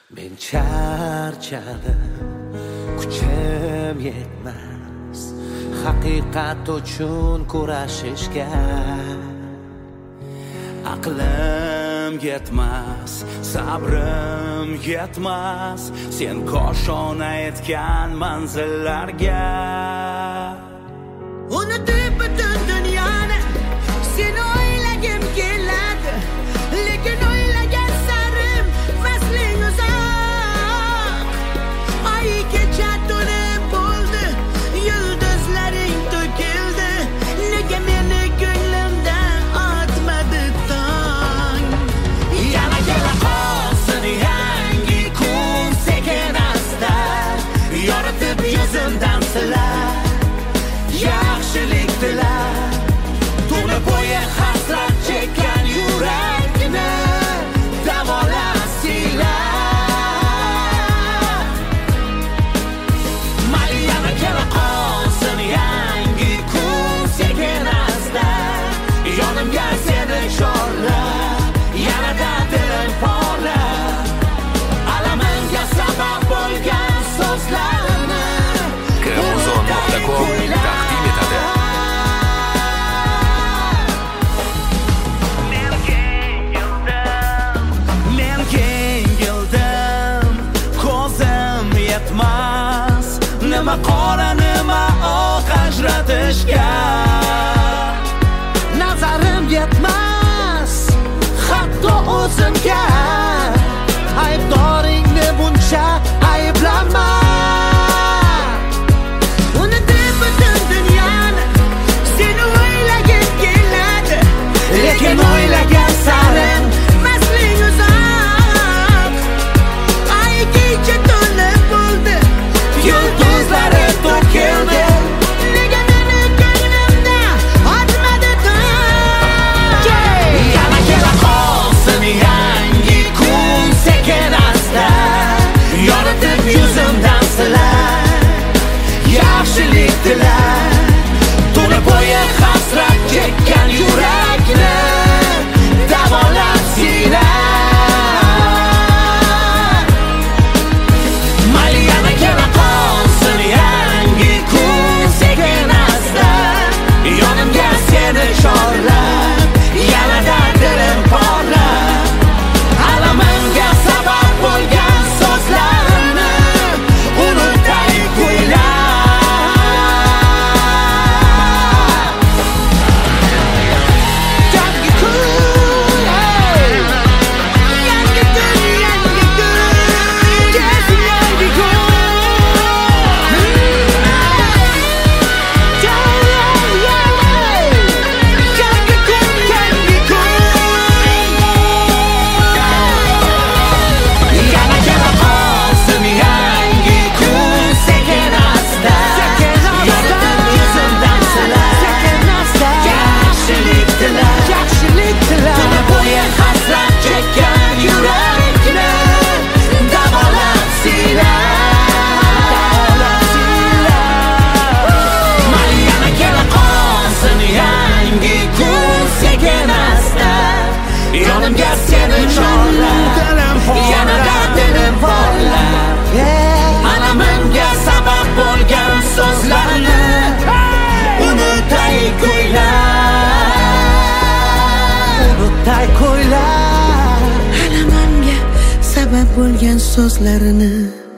Men charchadim, kuchim yetmas haqiqat uchun kurashishga. Aqlim yetmas, sabrim yetmas sen qo'shona etgan manzillarga. Unutib butun dunyoni seni o'ylagim keladi, lekin o'ylagan sarim fasling uzoq. Ay kecha to'lib bo'ldi, yulduzlaring to'kildi, nega meni ko'nglimdan otmadi tong? Yana kela qolsin yangi kun sekin asta, yoritib yuzimdan silar yaxshilik tilar. Tuni bo'yi hasrat chekkan yurakni davolasinglar. Mayli yana kela qolsin yangi kun sekin asta, yonimga seni chorlab, yanada dilim porlab, alamimga sabab bo'lgan so'zlarni Kmuzon.com taqdim etadi. Men yengildim, ko'zim yetmas nima qora nima oq ajratishga. Nazarim yetmas hatto o'zimga, aybdoringni buncha ayblama. Unutib butun dunyoni seni o'ylagim keladi, Lekin o'ylagan sarim fasling uzoq. Ay kecha to'lib bo'ldi, yulduzlari to'kildi, nega meni ko'nglimda otmadi tong? yana kela qolsin yangi kun sekin asta, yoritib yuzimdan silar yaxshilik tilar. Tuni bo'yi hasrat chekkan yurakni davolasinglar. Mayli yana kela qolsin yangi kun sekin asta, yonimga seni chorlab, yanada dilim porlab, alamimga sabab bo'lgan so'zlarni unutay kuylab. Yangi kun, yangi kun, yangi kun, kelsin yangi kun. Yangi kun, yangi kun. yana kela qolsin yangi kun sekin asta, yoritib yuzimdan silar yaxshilik tilar. Tuni bo'yi hasrat chekkan yurakni davolasinglar. Mayli yana kela qolsin yangi kun sekin asta, yonimga seni chorlab, yanada dilim porlab, alamimga sabab bo'lgan so'zlarni unutay kuylab. Unutay kuylab. Alamimga sabab bo'lgan so'zlarini